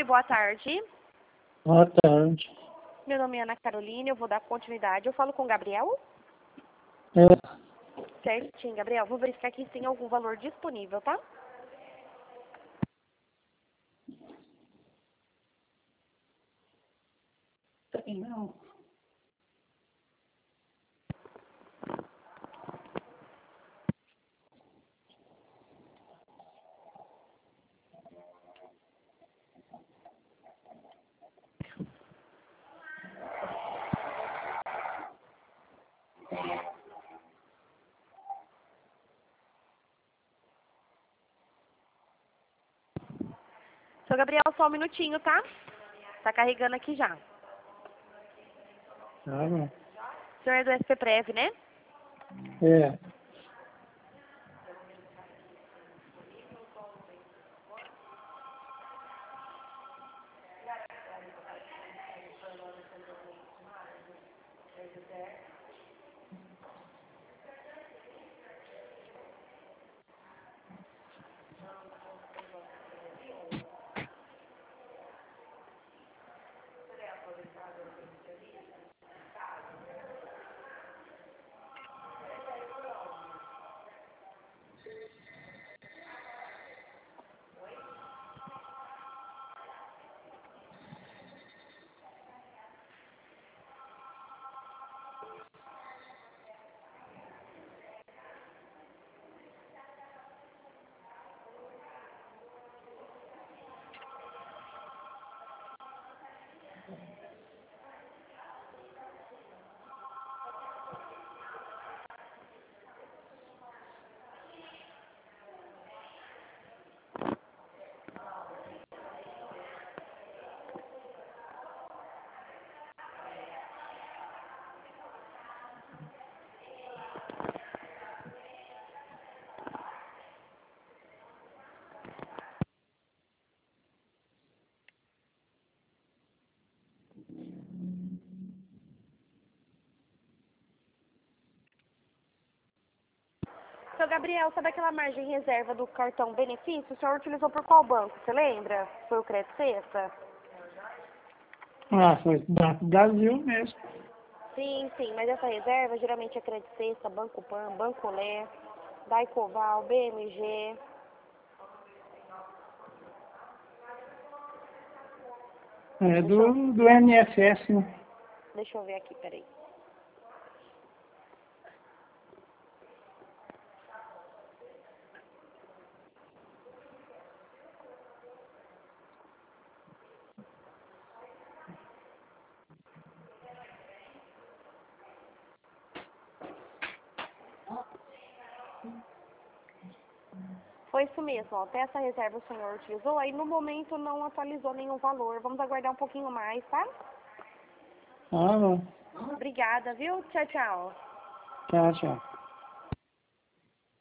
Oi, boa tarde. Boa tarde. Meu nome é Ana Carolina, eu vou dar continuidade. Eu falo com o Gabriel? É, Certinho, Gabriel. Vou verificar aqui se tem algum valor disponível, tá? não. Seu Gabriel, só um minutinho, tá? Tá carregando aqui já. Tá bom. O senhor é do SP Prev, né? É, Seu Gabriel, sabe aquela margem reserva do cartão benefício? O senhor utilizou por qual banco? Você lembra? Foi o Crédito Sexta? foi Banco Brasil mesmo. Sim, sim, mas essa reserva geralmente é Crédito Sexta, Banco Pan, Banco Lé, Daicoval, BMG. É do NSS, né? Deixa eu ver aqui, peraí. Foi isso mesmo, ó. Até essa reserva o senhor utilizou, aí no momento não atualizou nenhum valor. Vamos aguardar um pouquinho mais, tá? Tá bom. Obrigada, viu? Tchau, tchau. Tchau, tchau.